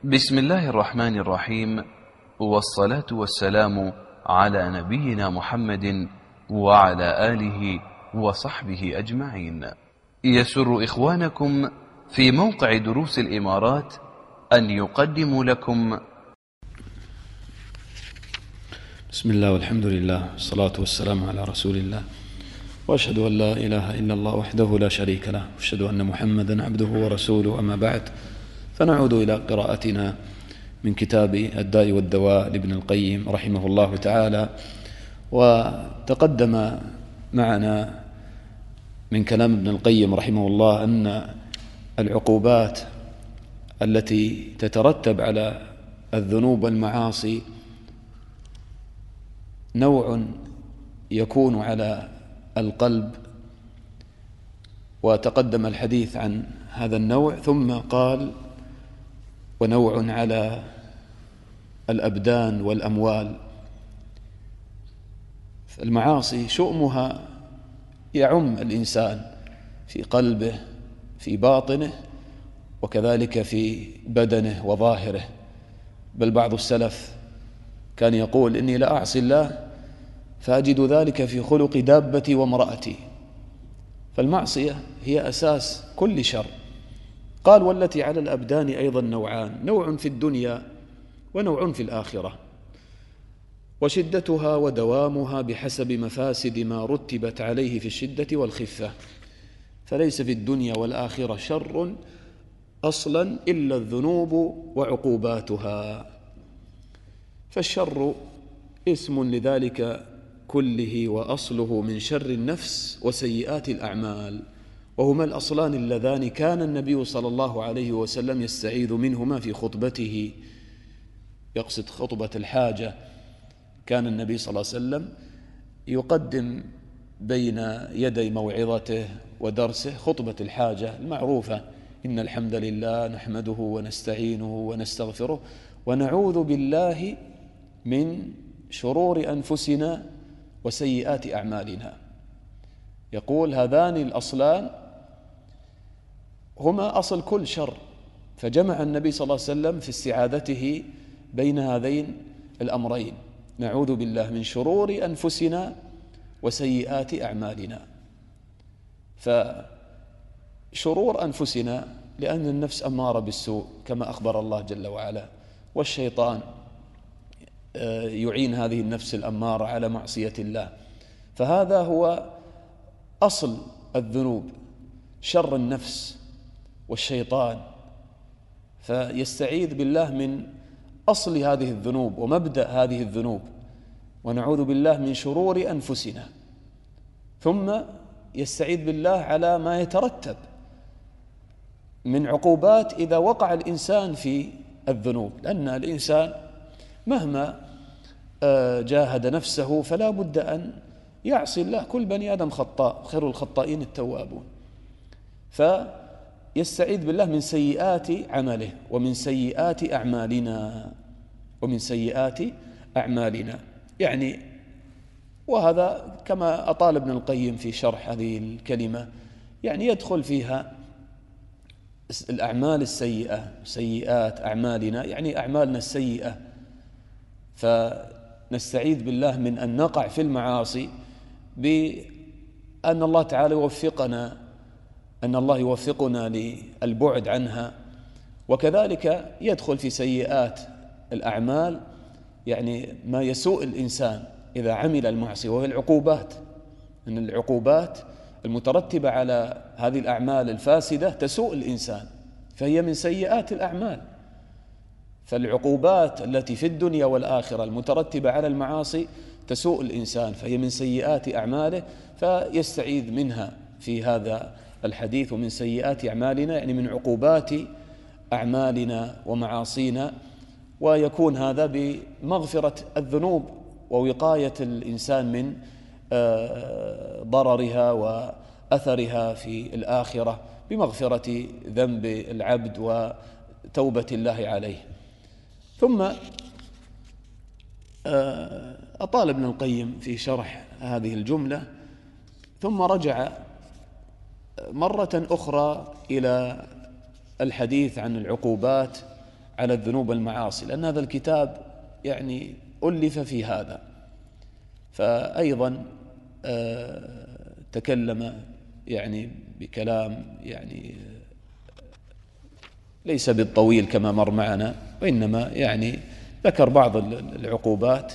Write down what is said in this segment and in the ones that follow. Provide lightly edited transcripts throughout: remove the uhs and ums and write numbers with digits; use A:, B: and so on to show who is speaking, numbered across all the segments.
A: بسم الله الرحمن الرحيم، والصلاة والسلام على نبينا محمد وعلى آله وصحبه أجمعين. يسر إخوانكم في موقع دروس الإمارات أن يقدموا لكم
B: بسم الله والحمد لله والصلاة والسلام على رسول الله، وأشهد أن لا إله إلا الله وحده لا شريك له، وأشهد أن محمدا عبده ورسوله. أما بعد، فنعود إلى قراءتنا من كتاب الداء والدواء لابن القيم رحمه الله تعالى. وتقدم معنا من كلام ابن القيم رحمه الله أن العقوبات التي تترتب على الذنوب والمعاصي نوع يكون على القلب، وتقدم الحديث عن هذا النوع، ثم قال ونوع على الأبدان والأموال. المعاصي شؤمها يعم الإنسان في قلبه في باطنه، وكذلك في بدنه وظاهره. بل بعض السلف كان يقول: إني لا أعصي الله فأجد ذلك في خلق دابتي وامرأتي. فالمعصية هي أساس كل شر. قال: والتي على الأبدان أيضا نوعان، نوع في الدنيا ونوع في الآخرة، وشدتها ودوامها بحسب مفاسد ما رتبت عليه في الشدة والخفة، فليس في الدنيا والآخرة شر أصلا إلا الذنوب وعقوباتها. فالشر اسم لذلك كله، وأصله من شر النفس وسيئات الأعمال، وهما الأصلان اللذان كان النبي صلى الله عليه وسلم يستعيذ منهما في خطبته، يقصد خطبة الحاجة. كان النبي صلى الله عليه وسلم يقدم بين يدي موعظته ودرسه خطبة الحاجة المعروفة: إن الحمد لله نحمده ونستعينه ونستغفره ونعوذ بالله من شرور أنفسنا وسيئات أعمالنا. يقول: هذان الأصلان هما أصل كل شر، فجمع النبي صلى الله عليه وسلم في استعاذته بين هذين الأمرين: نعوذ بالله من شرور أنفسنا وسيئات أعمالنا. فشرور أنفسنا لأن النفس أمارة بالسوء كما أخبر الله جل وعلا، والشيطان يعين هذه النفس الأمارة على معصية الله. فهذا هو أصل الذنوب، شر النفس والشيطان. فيستعيذ بالله من أصل هذه الذنوب ومبدأ هذه الذنوب: ونعوذ بالله من شرور أنفسنا. ثم يستعيذ بالله على ما يترتب من عقوبات إذا وقع الإنسان في الذنوب، لأن الإنسان مهما جاهد نفسه فلا بد أن يعصي الله. كل بني آدم خطاء، خير الخطائين التوابون. فيستعيذ بالله من سيئات عمله ومن سيئات أعمالنا، ومن سيئات أعمالنا. يعني وهذا كما أطال ابن القيم في شرح هذه الكلمة، يعني يدخل فيها الأعمال السيئة، سيئات أعمالنا يعني أعمالنا السيئة. فنستعيذ بالله من أن نقع في المعاصي بأن الله تعالى يوفقنا، أن الله يوفقنا للبعد عنها. وكذلك يدخل في سيئات الأعمال يعني ما يسوء الإنسان إذا عمل المعصية، وهي العقوبات. أن العقوبات المترتبة على هذه الأعمال الفاسدة تسوء الإنسان، فهي من سيئات الأعمال. فالعقوبات التي في الدنيا والآخرة المترتبة على المعاصي تسوء الإنسان، فهي من سيئات أعماله. فيستعيذ منها في هذا الحديث: ومن سيئات أعمالنا، يعني من عقوبات أعمالنا ومعاصينا. ويكون هذا بمغفرة الذنوب ووقاية الإنسان من ضررها وأثرها في الآخرة بمغفرة ذنب العبد وتوبة الله عليه. ثم أطال ابن القيم في شرح هذه الجملة، ثم رجع مرة أخرى إلى الحديث عن العقوبات على الذنوب والمعاصي، لأن هذا الكتاب يعني ألف في هذا. فأيضا تكلم يعني بكلام يعني ليس بالطويل كما مر معنا، وإنما يعني ذكر بعض العقوبات،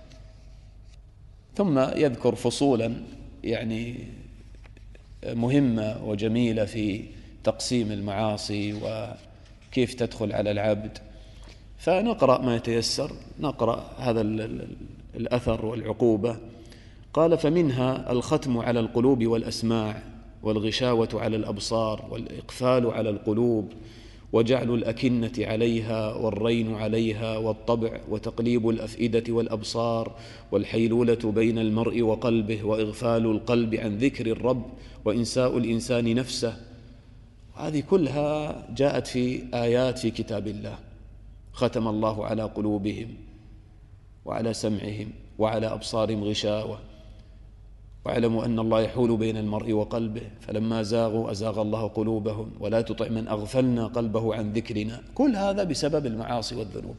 B: ثم يذكر فصولا يعني مهمة وجميلة في تقسيم المعاصي وكيف تدخل على العبد. فنقرأ ما يتيسر، نقرأ هذا الأثر والعقوبة. قال: فمنها الختم على القلوب والأسماع، والغشاوة على الأبصار، والإقفال على القلوب، وجعل الأكنة عليها، والرين عليها، والطبع، وتقليب الأفئدة والأبصار، والحيلولة بين المرء وقلبه، وإغفال القلب عن ذكر الرب، وإنساء الإنسان نفسه. هذه كلها جاءت في آيات في كتاب الله. ختم الله على قلوبهم وعلى سمعهم وعلى أبصارهم غشاوة، واعلموا أن الله يحول بين المرء وقلبه، فلما زاغوا أزاغ الله قلوبهم، ولا تطع من أغفلنا قلبه عن ذكرنا. كل هذا بسبب المعاصي والذنوب.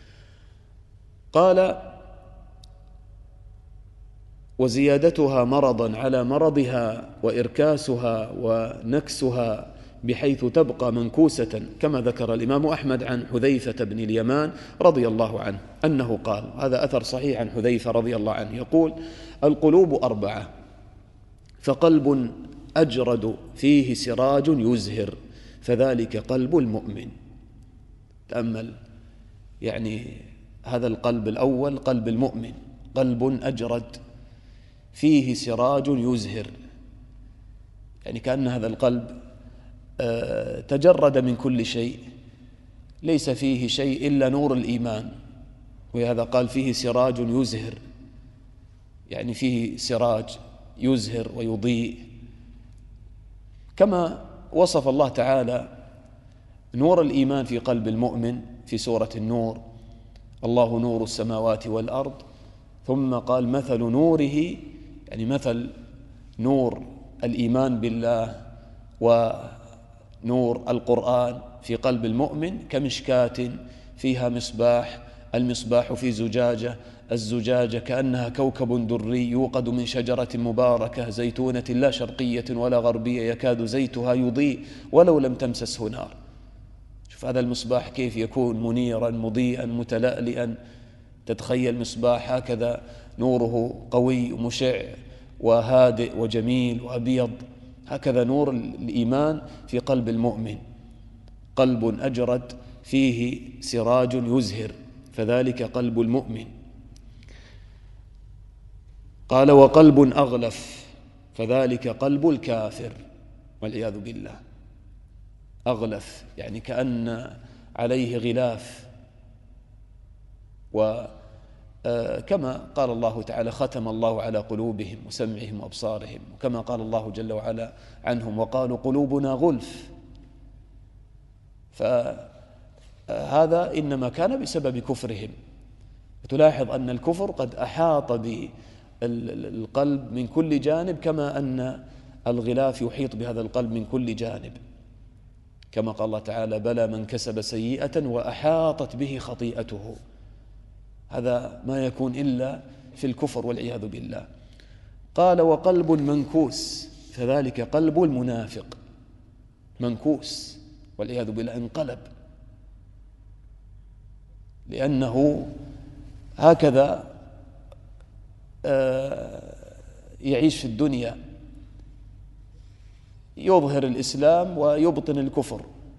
B: قال: وزيادتها مرضا على مرضها، وإركاسها ونكسها، بحيث تبقى منكوسة، كما ذكر الإمام أحمد عن حذيفة بن اليمان رضي الله عنه أنه قال، هذا أثر صحيح عن حذيفة رضي الله عنه، يقول: القلوب 4، فقلب أجرد فيه سراج يزهر، فذلك قلب المؤمن. تأمل يعني هذا القلب الأول قلب المؤمن، قلب أجرد فيه سراج يزهر، يعني كأن هذا القلب تجرد من كل شيء، ليس فيه شيء إلا نور الإيمان، ولهذا قال فيه سراج يزهر، يعني فيه سراج يزهر ويضيء. كما وصف الله تعالى نور الإيمان في قلب المؤمن في سورة النور: الله نور السماوات والأرض. ثم قال: مثل نوره، يعني مثل نور الإيمان بالله ونور القرآن في قلب المؤمن كمشكاة فيها مصباح، المصباح في زجاجة، الزجاجة كأنها كوكب دري يوقد من شجرة مباركة زيتونة لا شرقية ولا غربية يكاد زيتها يضيء ولو لم تمسسه نار. شوف هذا المصباح كيف يكون منيرا مضيئا متلألئا، تتخيل مصباح هكذا نوره قوي ومشع وهادئ وجميل وأبيض. هكذا نور الإيمان في قلب المؤمن، قلب أجرد فيه سراج يزهر، فذلك قلب المؤمن. قال: وقلب أغلف، فذلك قلب الكافر، والعياذ بالله. أغلف يعني كأن عليه غلاف. وكما قال الله تعالى: ختم الله على قلوبهم وسمعهم وأبصارهم، وكما قال الله جل وعلا عنهم: وقالوا قلوبنا غلف. فهذا إنما كان بسبب كفرهم. وتلاحظ أن الكفر قد أحاط بالقلب من كل جانب، كما أن الغلاف يحيط بهذا القلب من كل جانب، كما قال الله تعالى: بلى من كسب سيئة وأحاطت به خطيئته. هذا ما يكون إلا في الكفر والعياذ بالله. قال: وقلب منكوس، فذلك قلب المنافق. منكوس والعياذ بالله، انقلب، لأنه هكذا يعيش في الدنيا، يظهر الإسلام ويبطن الكفر،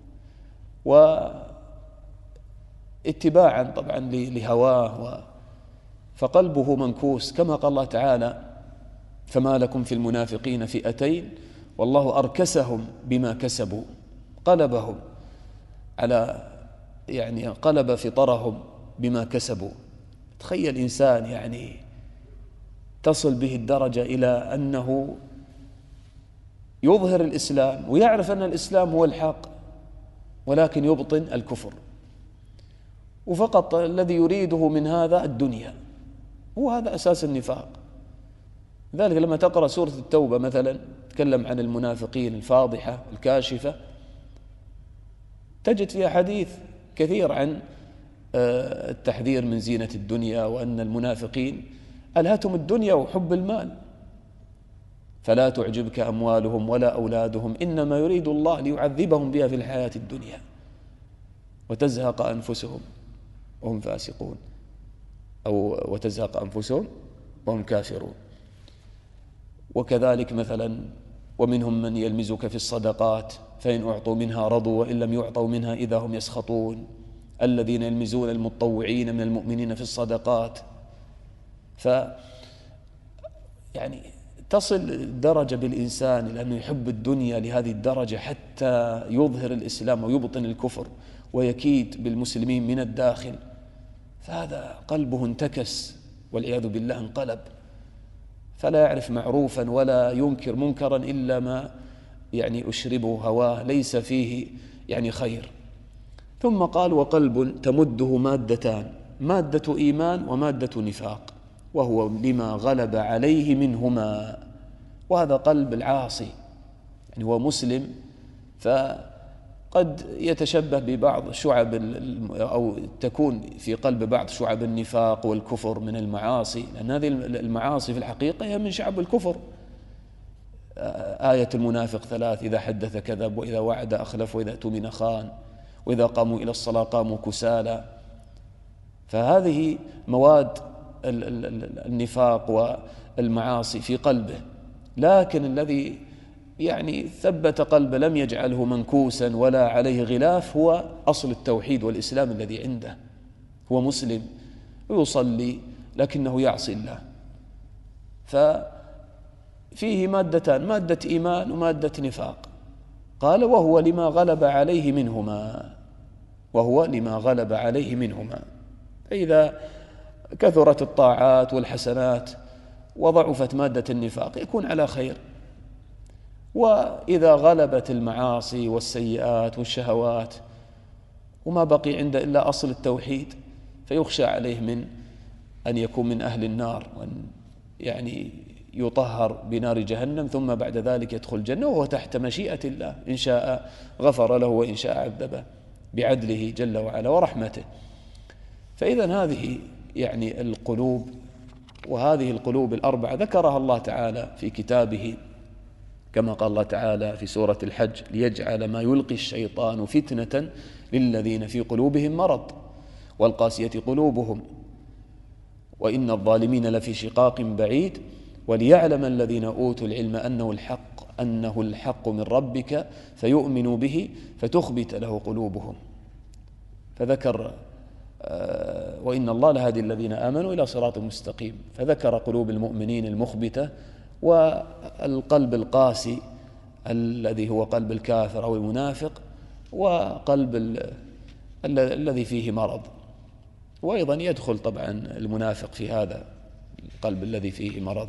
B: واتباعا طبعا لهواه، فقلبه منكوس، كما قال الله تعالى: فما لكم في المنافقين فئتين والله أركسهم بما كسبوا، قلبهم على يعني قلب فطرهم بما كسبوا. تخيل إنسان يعني تصل به الدرجة إلى أنه يظهر الإسلام ويعرف أن الإسلام هو الحق، ولكن يبطن الكفر، وفقط الذي يريده من هذا الدنيا. هو هذا أساس النفاق. لذلك لما تقرأ سورة التوبة مثلا تكلم عن المنافقين الفاضحة الكاشفة، تجد فيها حديث كثير عن التحذير من زينة الدنيا، وأن المنافقين ألهتهم الدنيا وحب المال، فلا تعجبك أموالهم ولا أولادهم إنما يريد الله ليعذبهم بها في الحياة الدنيا وتزهق أنفسهم وهم فاسقون، أو وتزهق أنفسهم وهم كافرون. وكذلك مثلا ومنهم من يلمزك في الصدقات فإن أعطوا منها رضوا وإن لم يعطوا منها إذا هم يسخطون، الذين يلمزون المتطوعين من المؤمنين في الصدقات. يعني تصل درجة بالإنسان لأنه يحب الدنيا لهذه الدرجة حتى يظهر الإسلام ويبطن الكفر ويكيد بالمسلمين من الداخل، فهذا قلبه انتكس والعياذ بالله، انقلب، فلا يعرف معروفا ولا ينكر منكرا إلا ما يعني أشربه هواه، ليس فيه يعني خير. ثم قال وقلب تمده مادتان، مادة إيمان ومادة نفاق، وهو لما غلب عليه منهما. وهذا قلب العاصي، يعني هو مسلم فقد يتشبه ببعض شعب أو تكون في قلب بعض شعب النفاق والكفر من المعاصي، لأن هذه المعاصي في الحقيقة هي من شعب الكفر. آية المنافق 3: إذا حدث كذب وإذا وعد أخلف وإذا اؤتمن خان وإذا قاموا إلى الصلاة قاموا كسالى. فهذه مواد النفاق والمعاصي في قلبه، لكن الذي يعني ثبت قلبه لم يجعله منكوسا ولا عليه غلاف هو أصل التوحيد والإسلام الذي عنده. هو مسلم ويصلي لكنه يعصي الله، ففيه مادتان، مادة إيمان ومادة نفاق. قال وهو لما غلب عليه منهما، وهو لما غلب عليه منهما. فإذا كثرت الطاعات والحسنات وضعفت مادة النفاق يكون على خير، وإذا غلبت المعاصي والسيئات والشهوات وما بقي عنده إلا أصل التوحيد فيخشى عليه من أن يكون من أهل النار، وأن يعني يطهر بنار جهنم ثم بعد ذلك يدخل الجنة، وهو تحت مشيئة الله، إن شاء غفر له وإن شاء عذبه بعدله جل وعلا ورحمته. فإذا هذه يعني القلوب، وهذه القلوب الأربعة ذكرها الله تعالى في كتابه، كما قال الله تعالى في سورة الحج: ليجعل ما يلقي الشيطان فتنة للذين في قلوبهم مرض والقاسية قلوبهم وإن الظالمين لفي شقاق بعيد وليعلم الذين أوتوا العلم أنه الحق من ربك فيؤمنوا به فتخبت له قلوبهم. فذكر وإن الله لهادي الذين آمنوا إلى صراط مستقيم، فذكر قلوب المؤمنين المخبتة والقلب القاسي الذي هو قلب الكافر أو المنافق، وقلب الذي فيه مرض. وأيضا يدخل طبعا المنافق في هذا القلب الذي فيه مرض.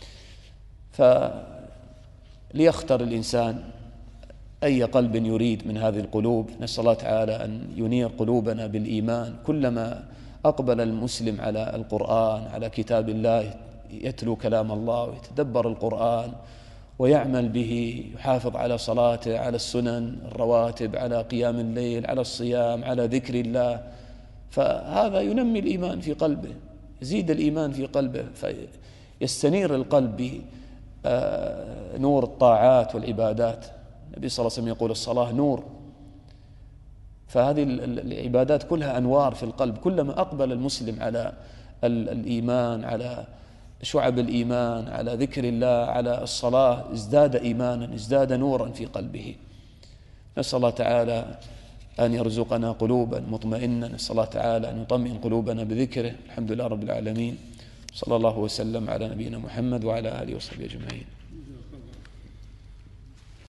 B: فليختر الإنسان أي قلب يريد من هذه القلوب. نسأل الله تعالى أن ينير قلوبنا بالإيمان. كلما أقبل المسلم على القرآن، على كتاب الله، يتلو كلام الله ويتدبر القرآن ويعمل به، يحافظ على صلاته، على السنن الرواتب، على قيام الليل، على الصيام، على ذكر الله، فهذا ينمي الإيمان في قلبه، يزيد الإيمان في قلبه، فيستنير القلب نور الطاعات والعبادات. النبي صلى الله عليه وسلم يقول الصلاة نور، فهذه العبادات كلها أنوار في القلب. كلما أقبل المسلم على الإيمان، على شعب الإيمان، على ذكر الله، على الصلاة، ازداد إيمانا، ازداد نورا في قلبه. نسأل الله تعالى أن يرزقنا قلوبا مطمئنة، نسأل الله تعالى أن يطمئن قلوبنا بذكره. الحمد لله رب العالمين، صلى الله وسلم على نبينا محمد وعلى آله وصحبه أجمعين.